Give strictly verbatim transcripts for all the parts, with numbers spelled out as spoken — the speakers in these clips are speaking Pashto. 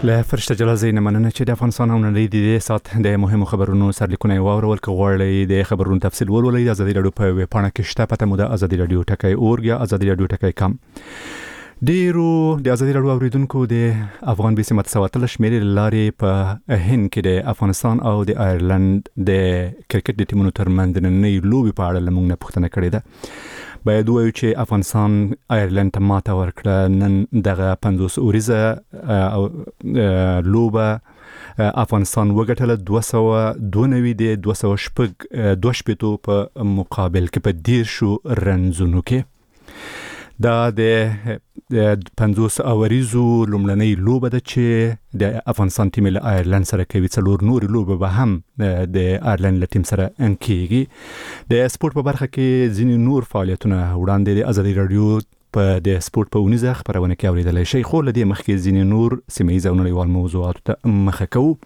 له فرشته جلازي نه مننه چې د افغانستان او نړۍ د سات د مهمو خبرونو سرلیکونه واورول کغړلې د خبرونو تفصیل ولولې د ازادي رادیو په ویب پاڼه کې شته پته مو د ازادي رادیو ټکای اورګیا ازادي رادیو ټکای کم ډیرو د ازادي رادیو اوریدونکو د افغان بیسي متساوتل شمیرې لارې په هند کې د افغانستان او د آیرلند د کرکټ د ټیمونو ترمنځ د نړۍ لوبي په اړه لمونږ نه پوښتنه کړې ده. باید وایو چې افغانستان آیرلند ته ماته ورکړه. نن دغه پنځوس اوریزه او لوبه افغانستان وګټله دوه سوه دوه نوي د دوه سوه شپږ دوه شپېتو په مقابل کې په دیرشو رنزونو کې. دا د پنځوس اوریزو لومړنۍ لوبه ده چې د افغانستان ټیم له آیرلند سره کوي. څلور نور لوبه به هم د آیرلند له ټیم سره انکیږي. د سپورت په برخه کې ځینې نور فعالیتونه وړاندې د ازادي رادیو په د سپورت په ونیزه خبرونه کې اوریدلای شي. خو لدې مخکې ځینې نور سیمه او نړیوال موضوعات ته مخه کوو.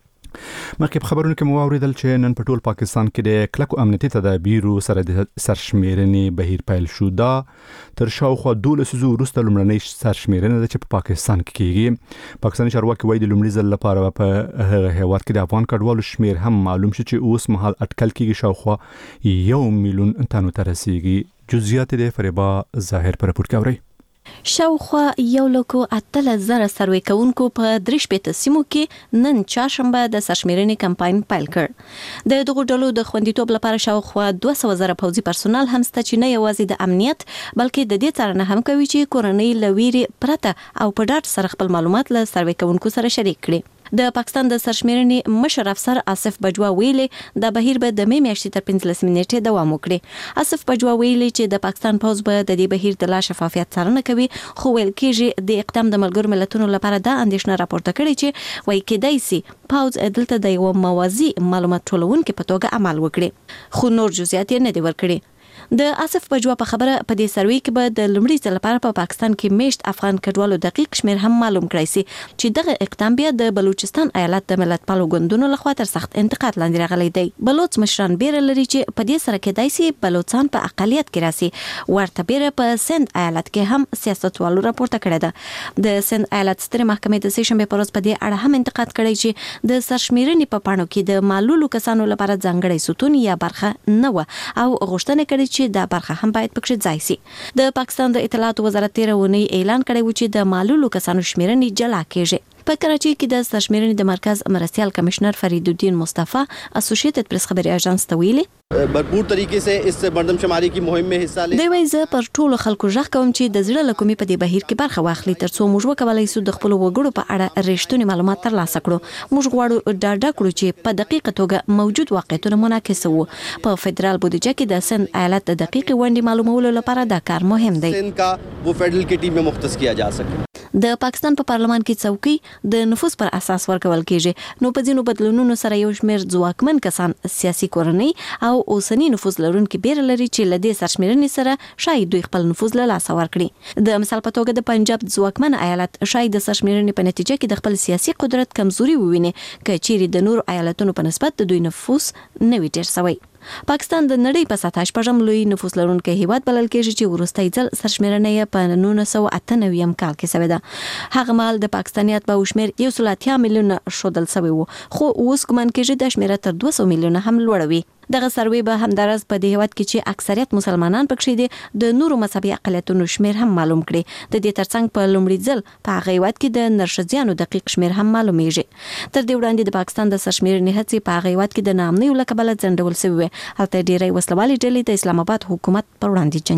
مخکې په خبرونو کې مو اوریدل چې نن په ټول پاکستان کې د کلکو امنیتي تدابیرو سره د سرشمیرنې بهیر پیل شو. دا تر شاوخوا دولس زو وروسته لومړنۍ سرشمیرنه ده چې په پاکستان کې کیږي. پاکستاني چارواکي وایي د لومړي ځل لپاره په هغه هیواد کې د افغان کډوالو شمیر هم معلوم شو چې اوس مهال اټکل کیږي شاوخوا یو میلیون تنو ته رسیږي. جزئیات د فریبا ظاهر پر راپور کوي. شاوخوا یو لکو اتل زره سروي کوونکو په درش پېته سیمو کې نن چاشنبه د سرشمیرنې کمپاین پیل کړ. د دغه ډلو د خوندیتوب لپاره شاوخوا دوه سوه زره پوځي پرسونل هم ست چې نه یوازې د امنیت بلکې د دې څارنه هم کوي چې کورنۍ لويري پرته او په ډاټ سره خپل معلومات له سروي کوونکو سره شریک کړي. د پاکستان د سرشمیرنې مشر افسر آصف بجوا ویلي د بهیر به د می میاشتې تر پنځلس نیټې دوام وکړي. آصف بجوا ویلي چې د پاکستان پوز به د دې بهیر د لا شفافیت څارنه کوي. خو ویل کېږي د اقدام د ملګرو ملتونو لپاره دا اندېښنه راپورته کړې چې وایي کېدای سي پوز دلته د یو موازی معلومات ټولونکو په توګه عمل وکړي. خو نور جزئیات نه دي ورکړي. د آصف بجوا په خبره په دې سروي کې به د لومړي ځل لپاره په پاکستان کې میشت افغان کډوالو دقیق شمیر هم معلوم کړی سي چې دغه اقدام بیا د بلوچستان ایالت د ملت پالو ګوندونو لخوا تر سخت انتقاد لاندې راغلی دی. بلوچ مشران بیره لري چې په دې سره کېدای سي بلوچستان په اقلیت کې راسي. ورته بیره په سند ایالت کې هم سیاستوالو راپورته کړی ده. د سند ایالت سترې محکمې د سې شنبه پر ورځ په دې اړه هم انتقاد کړی چې د سرشمیرنې په پاڼو کې د معلولو کسانو لپاره ځانګړی ستون یا برخه نه و او غوښتنه کړې چې دا برخه هم باید پکې ځای سي. د پاکستان د اطلاعات وزارت تیرونی اعلان کړی و چې د معلولو کسانو شمیرنې جلا کیږي. په کراچۍ کې د سرشمیرنې د مرکز مرستيال کمشنر فرید الدین مصطفی اسوسییټډ پریس خبري اژانس ته ویلي भरपूर तरीके से इस मर्दमशुमारी की मुहिम में हिस्सा ले. دی وایي زه پر ټولو خلکو ژغ کوم چې د زړه له کومې په دې بهیر کې برخه واخلي ترڅو موږ وکولای شو د خپل وګړو په اړه رښتونی معلومات ترلاسه کړو. موږ غواړو ډاډه کړو چې په دقیقه توګه موجود واقعیتونه منعکس وو. په فدرال بودیجه کې د سند ایالت د دقیق ونډې معلومولو لپاره دا کار مهم دی. سند کا وہ فیډرل کې ټیم میں مختص کیا جا سکے. د پاکستان په پارلمان کې څوکۍ د نفوذ پر اساس ورکول کیږي. نو په ځینو بدلونونو سره یو شمېر ځواکمن کسان سیاسي کورنۍ او اوسنی نفوذ لرونکي بیر لري چې لدې سرشمیرنې سره شاید دوی خپل نفوذ له لاسه ورکړي. د مثال په توګه د پنجاب ځواکمن ایالت شاید د سرشمیرنې په نتیجه کې د خپل سیاسي قدرت کمزوري وویني که چیرې د نور ایالتونو په نسبت د دوی نفوذ نه وي ډیر شوی. پاکستان د نړۍ په سطح شپږم لوی نفوذ لرونکی هیواد بلل کېږي چې وروستۍ ځل سرشمیرنه په نولس سوه اته نوي کال کې شوې ده. هغه مهال د پاکستانیات په شمیر یو سل اتیا میلیونه شودل شوی وو خو اوس ګمان کېږي د شمیره تر دوه سوه میلیونه هم لوړ وي. دغه سروي به همدارس په دې هیواد کې چې اکثریت مسلمانان پکې دي د نورو مذهبي اقلیتونو شمیر هم معلوم کړي. د دې ترڅنګ په لومړي ځل په هغه هیواد کې د نرښځیانو دقیق شمیر هم معلومیږي. تر دې وړاندې د پاکستان د سرشمیرنې هڅې په هغه هیواد کې د نامنیو له کبله ځنډول شوې وې. هلته ډېری وسلوالې ډلې د اسلام آباد حکومت پر وړاندې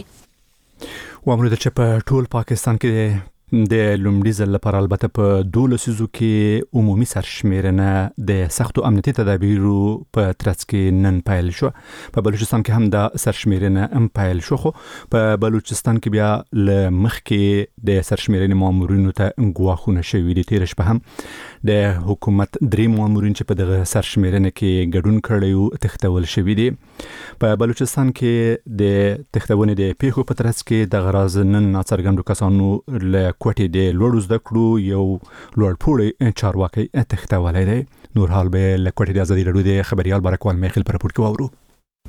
جنګېږي. وامر چې په ټول پاکستان کې د لومړي ځل لپاره البته په دولسیزو کې عمومي سرشمیرنه د سختو امنیتي تدابیرو په ترڅ کې نن پیل شو. په بلوچستان کې هم د سرشمیرنه هم پیل شو. خو په بلوچستان کې بیا ل مخکې د سرشمیرنې مامورینو ته ګواښونه شوي دي. تیر شپه هم د حکومت درې مامورین چې په دغه سرشمیرنه کې ګډون کړی وو تښتول شوي دي. په بلوچستان کې د تښتونې د پیښو په ترڅ کې د غراز نن ناڅرګندو کسانو له کوټې د لوړو زده کړو یو لوړپوړی چارواکي تښتولی دی. نور حال به له کوټې د ازادي راډیو د خبريال بارکوال میخیل پر راپور کې واورو.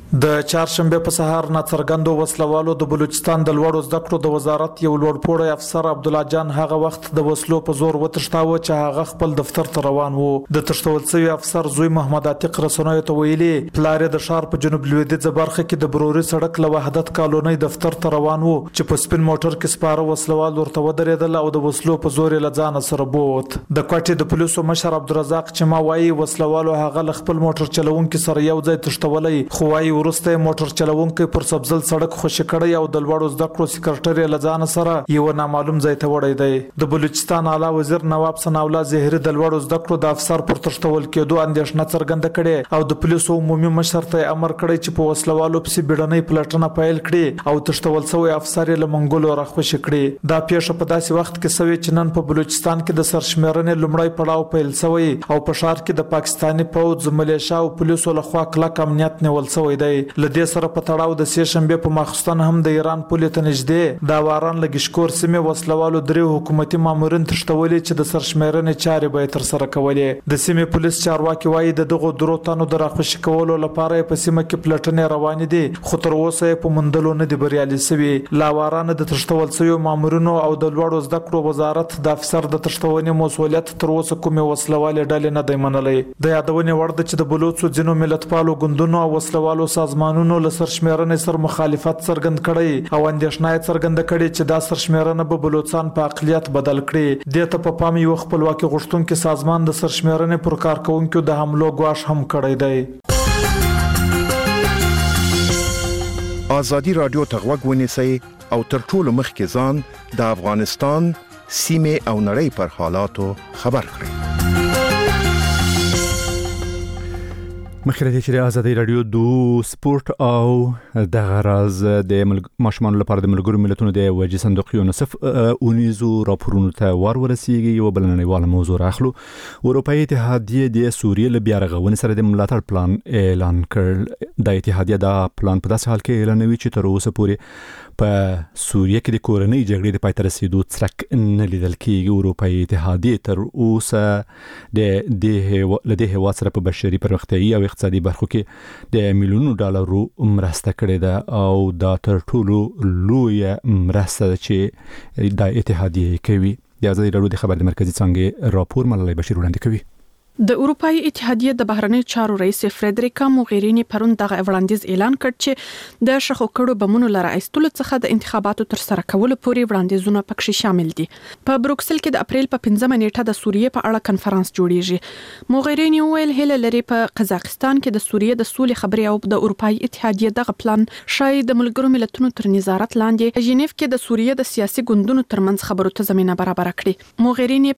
د چهارشنبه په سهار ناڅرګندو وسلوالو د بلوچستان د لوړو زده کړو د وزارت یو لوړپوړی افسر عبدالله جان هغه وخت د وسلو په زور وتښتاوه چې هغه خپل دفتر ته روان وو. د تښتول شوی افسر زوی محمد عتیق رسنیو ته ویلي پلار د ښار په جنوب لویدیځه برخه کې د بروري سړک له وحدت کالونی دفتر ته روان وو چې په سپین موټر کې سپاره وسلوال ورته ودرېدل او د وسلو په زور له ځان سره بوت. د کوټې د پولیسو مشر عبدالرزاق چې ما وایي وسلوالو هغه له خپل موټر چلونکي سره یو ځای تښتولای خو وایي ورسته موټر چلونکي پر سبزل سړک خوشی کړی او د لوړو زده کړو سکرټری لزان سره یو نامعلوم ځای ته وړی دی. د بلوچستان اعلی وزیر نواب ثناءالله زهري د لوړو زده کړو د افسر پر تښتول کېدو اندېښنه څرګنده کړې او د پولیسو عمومي مشر ته امر کړی چې په وسلوالو پسې بیړنۍ پلټنه پیل کړي او تښتول شوی افسر یې له منګولو راخوشي کړي. دا پیښه په داسې وخت کې شوې چې نن په بلوچستان کې د سرشمیرنې لومړی پړاو پیل شوی او په ښار کې د پاکستاني پوځ ملیشیا او پولیسو لخوا کلک امنیت نیول شوی دی. لدې سره په تړاو د سې شنبه په ماخستان هم د ایران پولې ته نږدې د واران لګشکور سیمې وسلوالو درې حکومتي مامورین تښتولي چې د سرشمیرنې چارې به تر سره کولې. د سیمې پولیس چارواکي وایي د دغو درو تنو د راخوشي کولو لپاره په سیمه کې پلټنې روانې دي خو تر اوسه په موندلو نه دی بریالي شوي. لا واران د تښتول شویو مامورینو او د لوړو زده کړو وزارت د افسر د تښتونې مسؤلیت تر اوسه کومې وسلوالې ډلې نه دی منلی. د یادونې وړ ده چې د بلوچو ځینو ملتپالو ګوندونو او وسلوالو سازمانونو له سرشمیرنې سره مخالفت څرګند کړی او اندېښنه یې څرګنده کړې چې دا سرشمیرنه به بلوچستان په اقلیت بدل کړي. دې ته په پام یو خپلواکي غوښتونکي سازمان د سرشمیرنې پر کارکونکو د حملو ګواښ هم کړی دی. ازادي رادیو ته غوږ ونیسئ او تر ټولو مخکې ځان د افغانستان سیمې او نړۍ پر حالاتو خبر کړئ. مخکې چې د ازادي رادیو د سپورت او د غراز د ماشومان لپاره د ملګرو ملتونو د وجې صندوق یونیسف اونیزو راپورونو ته ور ورسیږي یو بل نړیواله موضوع راخلو. اروپאי اتحادیه د سوریې له بیا رغونې سره د ملاتړ پلان اعلان کړ. د اتحادیه دا پلان په داسې حال کې اعلانوي چې تر اوسه پورې په سوریه کې د کورنۍ جګړې د پای ته رسیدو څرک نه لیدل کېږي. اروپאי اتحادیه تر اوسه د دې له دې هیواد سره په بشري پرمختیايي او اقتصادي برخو کې د میلیونونو ډالرو مرسته کړې ده او دا تر ټولو لوی مرسته چې د اتحادیه کوي. د ازادي رادیو د خبر د مرکزی څنګه راپور ملالۍ بشیر وړاندې کوي. د اروپאי اتحادیه د بهرنی چارو رئیس فریدریکا موغرینی پرون دغه وړاندیز اعلان کړ چې د شخو کړو بمونو لره ایستلو څخه د انتخاباتو تر سره کولو پورې وړاندیزونه پکې شامل دي. په بروکسل کې د اپریل په پنځمه نیټه د سوریې په اړه کنفرانس جوړیږي. موغرینی ویل هله لري په قزاقستان کې د سوریې د سولې خبرې او د اروپאי اتحادیه دغه پلان شاید د ملګرو ملتونو تر نظارت لاندې ژنیف کې د سوریې د سیاسي ګوندونو ترمنځ خبرو ته زمينه برابر کړي. موغرینی